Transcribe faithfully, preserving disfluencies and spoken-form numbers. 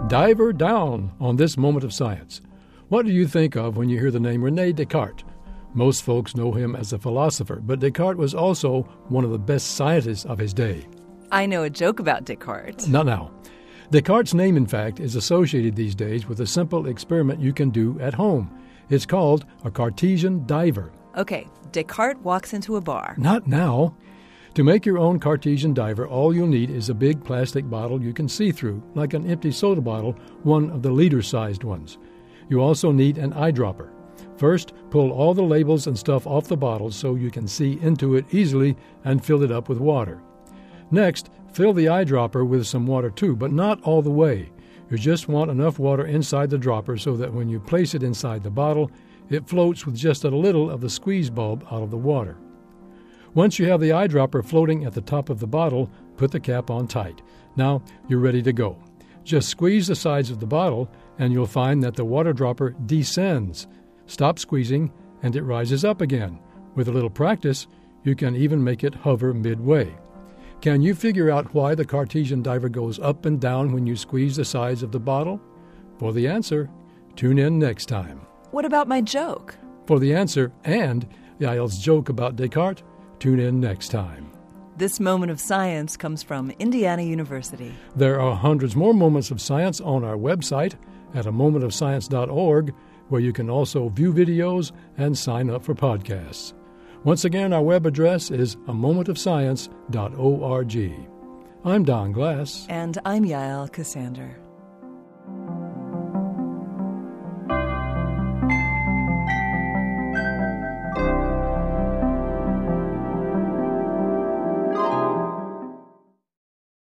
diver down on this moment of science. What do you think of when you hear the name René Descartes? Most folks know him as a philosopher, but Descartes was also one of the best scientists of his day. I know a joke about Descartes. Not now. Descartes' name, in fact, is associated these days with a simple experiment you can do at home. It's called a Cartesian diver. Okay, Descartes walks into a bar. Not now. To make your own Cartesian diver, all you'll need is a big plastic bottle you can see through, like an empty soda bottle, one of the liter-sized ones. You also need an eyedropper. First, pull all the labels and stuff off the bottle so you can see into it easily and fill it up with water. Next, fill the eyedropper with some water too, but not all the way. You just want enough water inside the dropper so that when you place it inside the bottle, it floats with just a little of the squeeze bulb out of the water. Once you have the eyedropper floating at the top of the bottle, put the cap on tight. Now you're ready to go. Just squeeze the sides of the bottle and you'll find that the water dropper descends. Stop squeezing and it rises up again. With a little practice, you can even make it hover midway. Can you figure out why the Cartesian diver goes up and down when you squeeze the sides of the bottle? For the answer, tune in next time. What about my joke? For the answer and Yael's joke about Descartes, tune in next time. This moment of science comes from Indiana University. There are hundreds more moments of science on our website at a moment of science dot org, where you can also view videos and sign up for podcasts. Once again, our web address is a moment of science dot org. I'm Don Glass. And I'm Yael Ksander.